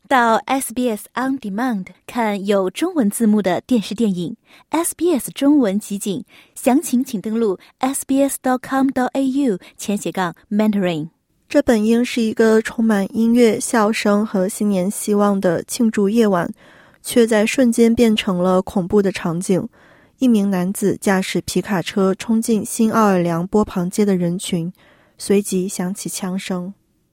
到 SBS On Demand 看有中文字幕的电视电影 SBS 中文集锦，详情请登录 sbs.com.au/Mandarin。 这本应是一个充满音乐、笑声和新年希望的庆祝夜晚，却在瞬间变成了恐怖的场景。一名男子驾驶皮卡车冲进新奥尔良波旁街的人群，随即响起枪声。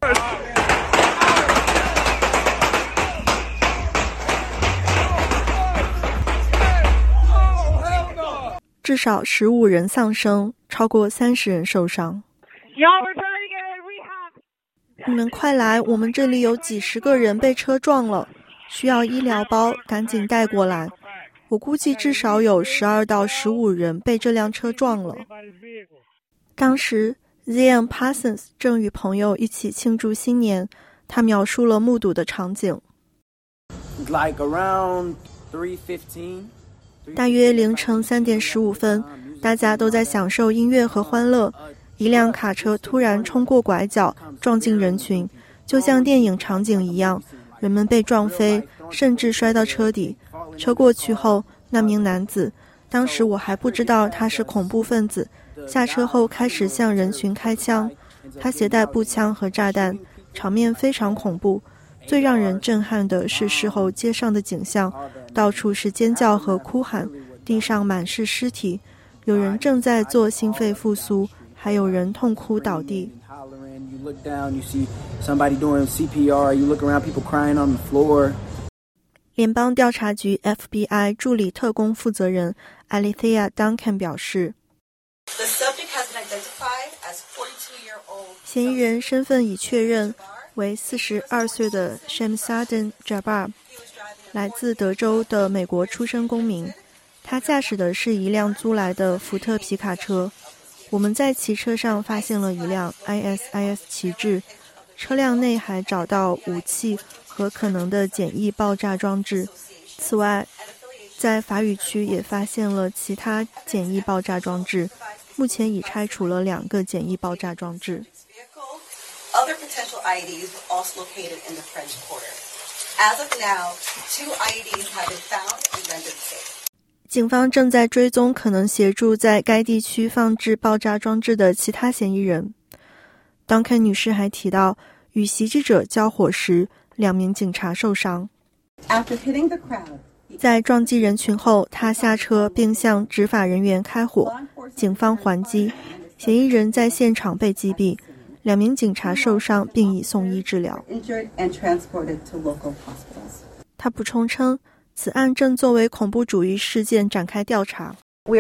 至少15人丧生，超过30人受伤。你们快来，我们这里有几十个人被车撞了，需要医疗包，赶紧带过来。我估计至少有12到15人被这辆车撞了。当时 Zian Parsons 正与朋友一起庆祝新年，他描述了目睹的场景。大约凌晨3点15分，大家都在享受音乐和欢乐。一辆卡车突然冲过拐角，撞进人群，就像电影场景一样，人们被撞飞，甚至摔到车底。车过去后，那名男子，当时我还不知道他是恐怖分子，下车后开始向人群开枪。他携带步枪和炸弹，场面非常恐怖。最让人震撼的是事后街上的景象，到处是尖叫和哭喊，地上满是尸体，有人正在做心肺复苏，还有人痛哭倒地。联邦调查局 FBI 助理特工负责人 Alethea Duncan 表示，嫌疑人身份已确认为42岁的 Shamsuddin Jabbar， 来自德州的美国出生公民。他驾驶的是一辆租来的福特皮卡车。我们在骑车上发现了一辆 ISIS 旗帜，车辆内还找到武器和可能的简易爆炸装置。此外，在法语区也发现了其他简易爆炸装置，目前已拆除了2个简易爆炸装置。 Other potential IEDs were also located in the French Quarter. As of now, 2 IEDs have been found and rendered safe. 警方正在追踪可能协助在该地区放置爆炸装置的其他嫌疑人。Duncan 女士还提到，与袭击者交火时，2名警察受伤。 After hitting the crowd, 在撞击人群后，他下车并向执法人员开火，警方还击，嫌疑人在现场被击毙。2名警察受伤并已送医治疗。他补充称，此案正作为恐怖主义事件展开调查。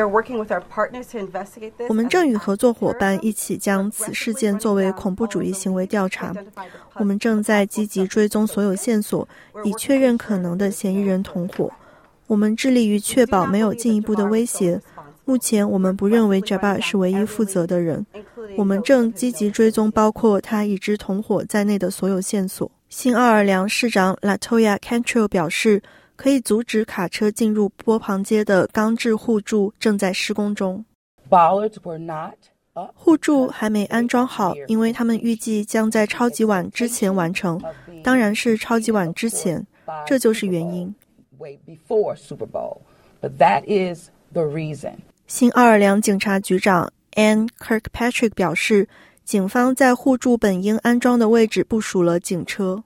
我们正与合作伙伴一起将此事件作为恐怖主义行为调查。我们正在积极追踪所有线索，以确认可能的嫌疑人同伙。我们致力于确保没有进一步的威胁。目前我们不认为 Jabbar 是唯一负责的人。我们正积极追踪包括他已知同伙在内的所有线索。新奥尔良市长 Latoya Cantrell 表示，可以阻止卡车进入波旁街的钢制护柱正在施工中。护柱还没安装好，因为他们预计将在超级碗之前完成，当然是超级碗之前，这就是原因。新奥尔良警察局长 Anne Kirkpatrick 表示，警方在护柱本应安装的位置部署了警车。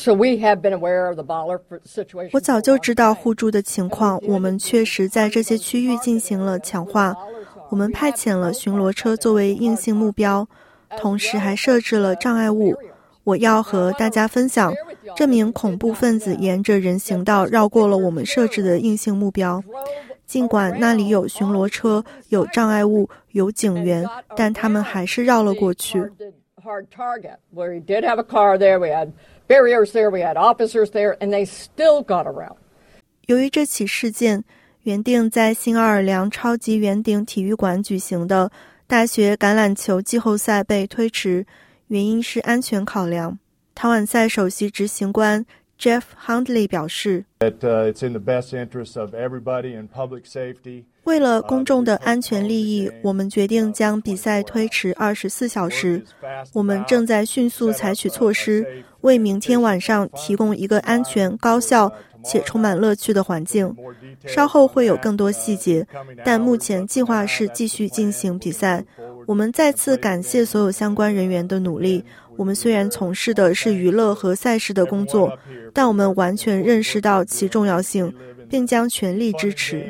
我早就知道护柱的情况，我们确实在这些区域进行了强化。我们派遣了巡逻车作为硬性目标，同时还设置了障碍物。我要和大家分享，这名恐怖分子沿着人行道绕过了我们设置的硬性目标。尽管那里有巡逻车、有障碍物、有警员，但他们还是绕了过去。由于这起事件，原定在新奥尔良超级圆顶体育馆举行的大学橄榄球季后赛被推迟，原因是安全考量。塔碗赛首席执行官Jeff Hundley 表示， 为了公众的安全利益，我们决定将比赛推迟24小时。我们正在迅速采取措施，为明天晚上提供一个安全、高效且充满乐趣的环境。稍后会有更多细节，但目前计划是继续进行比赛。我们再次感谢所有相关人员的努力。我们虽然从事的是娱乐和赛事的工作，但我们完全认识到其重要性，并将全力支持。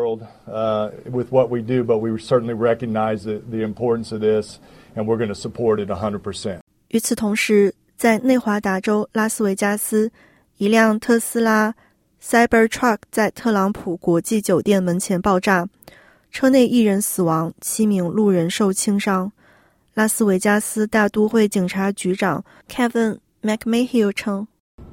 与此同时，在内华达州拉斯维加斯，一辆特斯拉 Cybertruck 在特朗普国际酒店门前爆炸，车内1人死亡，7名路人受轻伤。拉斯维加斯大都会警察局长 Kevin McMahill 称，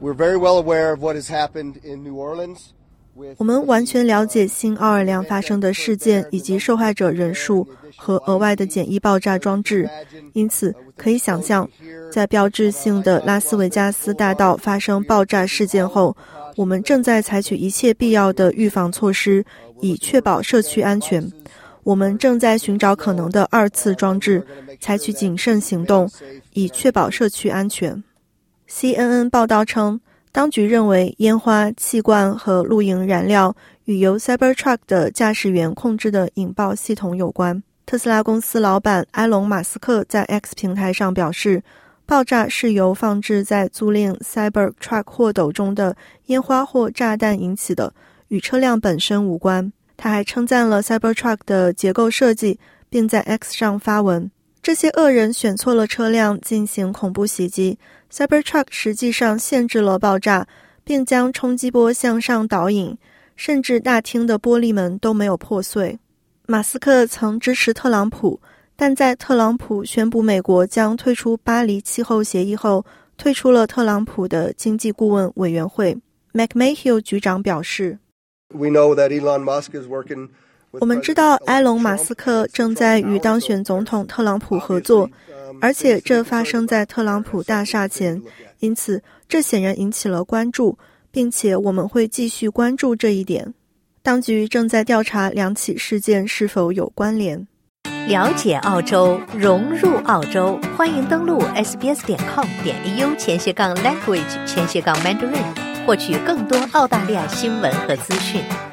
我们完全了解新奥尔良发生的事件以及受害者人数和额外的简易爆炸装置，因此可以想象，在标志性的拉斯维加斯大道发生爆炸事件后，我们正在采取一切必要的预防措施，以确保社区安全。我们正在寻找可能的2次装置，采取谨慎行动，以确保社区安全。CNN 报道称，当局认为烟花、气罐和露营燃料与由 Cybertruck 的驾驶员控制的引爆系统有关。特斯拉公司老板埃隆·马斯克在 X 平台上表示，爆炸是由放置在租赁 Cybertruck 货斗中的烟花或炸弹引起的，与车辆本身无关。他还称赞了 Cybertruck 的结构设计，并在 X 上发文，这些恶人选错了车辆进行恐怖袭击。Cybertruck 实际上限制了爆炸，并将冲击波向上导引，甚至大厅的玻璃门都没有破碎。马斯克曾支持特朗普，但在特朗普宣布美国将退出巴黎气候协议后，退出了特朗普的经济顾问委员会。McMahill 局长表示，我们知道埃隆·马斯克正在与当选总统特朗普合作，而且这发生在特朗普大厦前，因此这显然引起了关注，并且我们会继续关注这一点。当局正在调查2起事件是否有关联。 了解澳洲，融入澳洲，欢迎登录 sbs.com.au/language/mandarin 获取更多澳大利亚新闻和资讯。